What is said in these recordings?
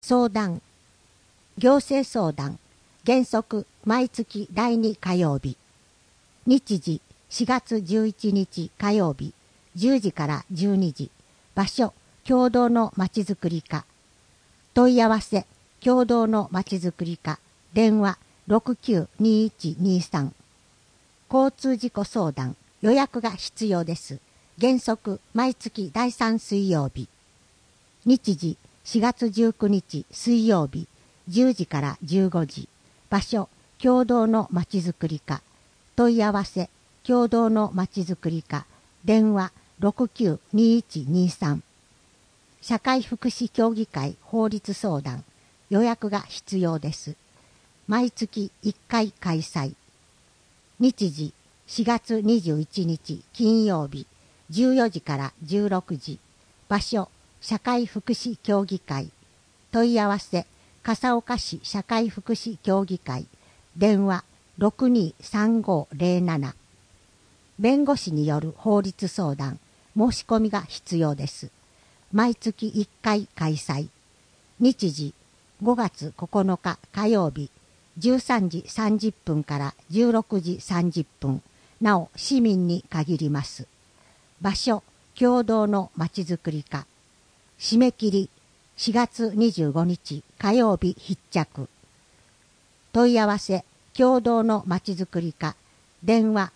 相談、行政相談、原則毎月第2火曜日。日時4月11日火曜日10時から12時。場所、共同のまちづくり課。問い合わせ、共同のまちづくり課。電話692123。交通事故相談、予約が必要です。原則毎月第3水曜日。日時4月19日水曜日10時から15時。場所、共同のまちづくり課。問い合わせ、共同のまちづくり課。電話692123。社会福祉協議会法律相談、予約が必要です。毎月1回開催。日時4月21日金曜日14時から16時。場所、社会福祉協議会。問い合わせ、笠岡市社会福祉協議会。電話623507。弁護士による法律相談、申し込みが必要です。毎月1回開催。日時5月9日火曜日13時30分から16時30分。なお市民に限ります。場所、共同のまちづくり課。締め切り4月25日火曜日必着。問い合わせ、共同のまちづくり課。電話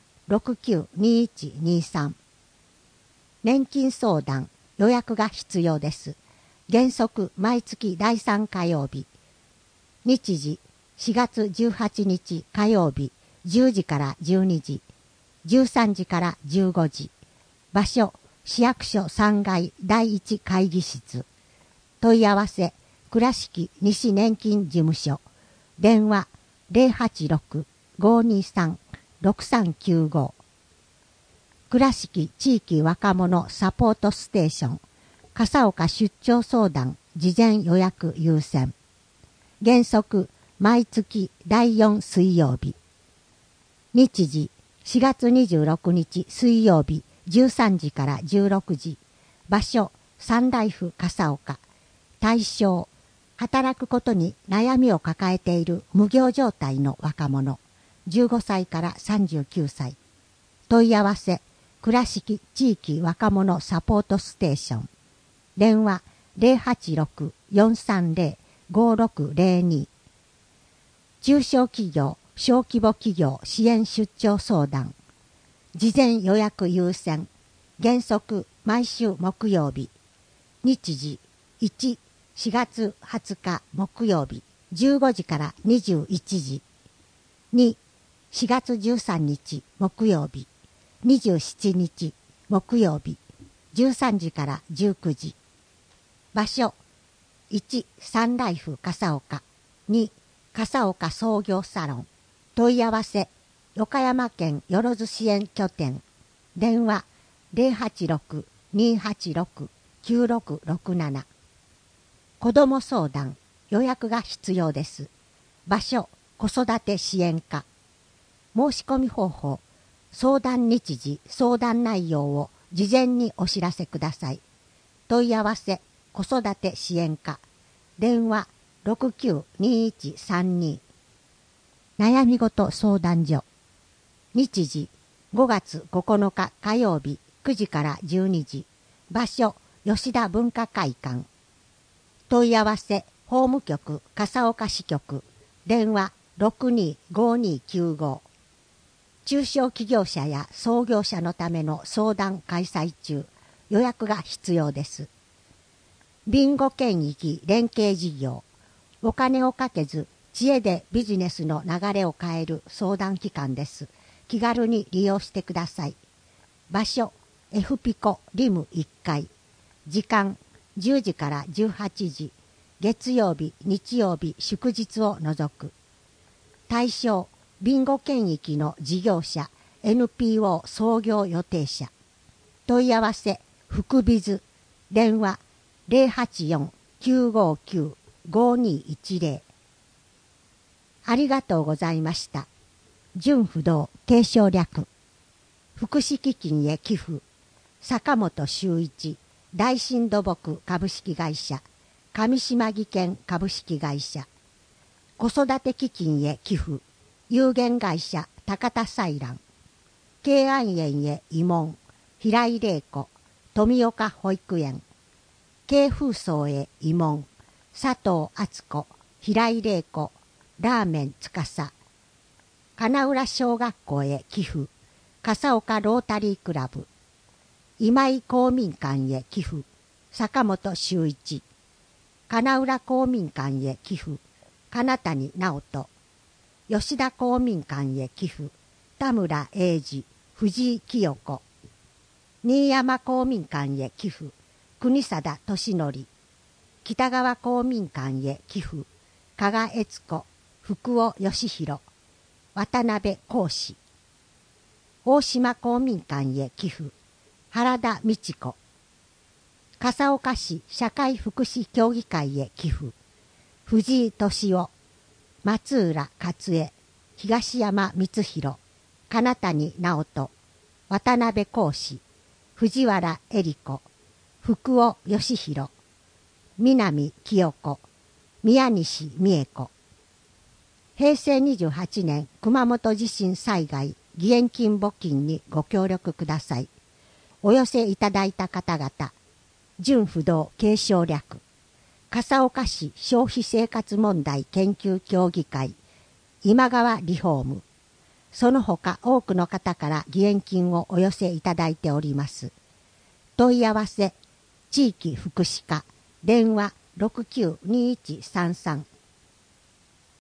692123。年金相談、予約が必要です。原則毎月第3火曜日。日時4月18日火曜日10時から12時。13時から15時。場所、市役所3階第1会議室。問い合わせ、倉敷西年金事務所。電話086-523-6395。倉敷地域若者サポートステーション。笠岡出張相談、事前予約優先。原則、毎月第4水曜日。日時、4月26日水曜日13時から16時。場所、サンライフ笠岡。対象、働くことに悩みを抱えている無業状態の若者。15歳から39歳。問い合わせ、倉敷地域若者サポートステーション。電話086-430-5602。中小企業、小規模企業支援出張相談。事前予約優先。原則毎週木曜日。日時1、4月20日木曜日15時から21時。2、4月13日木曜日27日木曜日13時から19時。場所1、サンライフ笠岡。2、笠岡創業サロン。問い合わせ、岡山県よろず支援拠点。電話086-286-9667。子ども相談、予約が必要です。場所、子育て支援課。申し込み方法、相談日時、相談内容を事前にお知らせください。問い合わせ、子育て支援課。電話692132。悩み事相談所。日時5月9日火曜日9時から12時。場所、吉田文化会館。問い合わせ、法務局笠岡支局。電話625295。中小企業者や創業者のための相談開催中。予約が必要です。ビンゴ県域連携事業。お金をかけず知恵でビジネスの流れを変える相談機関です。気軽に利用してください。場所、F ピコリム1階。時間、10時から18時。月曜日、日曜日、祝日を除く。対象、ビンゴ県域の事業者、NPO 創業予定者。問い合わせ、福ビズ。電話、084-959-5210。ありがとうございました。純不動継承略。福祉基金へ寄付。坂本修一大新土木株式会社。 上島技研株式会社。子育て基金へ寄付、有限会社高田採卵。慶安園へ慰問、平井玲子、富岡保育園。慶風荘へ慰問、佐藤敦子、平井玲子、ラーメン司。金浦小学校へ寄付、笠岡ロータリークラブ。今井公民館へ寄付、坂本修一。金浦公民館へ寄付、金谷直人。吉田公民館へ寄付、田村英二、藤井清子。新山公民館へ寄付、国定俊則。北川公民館へ寄付、加賀悦子、福尾義弘。渡辺公史。大島公民館へ寄付、原田美智子。笠岡市社会福祉協議会へ寄付、藤井敏夫。松浦勝恵、東山光弘、金谷直人。渡辺公史、藤原恵里子、福尾義弘。南清子、宮西美恵子。平成28年熊本地震災害義援金募金にご協力ください。お寄せいただいた方々、純不動継承略、笠岡市消費生活問題研究協議会、今川リフォーム、その他多くの方から義援金をお寄せいただいております。問い合わせ、地域福祉課、電話692133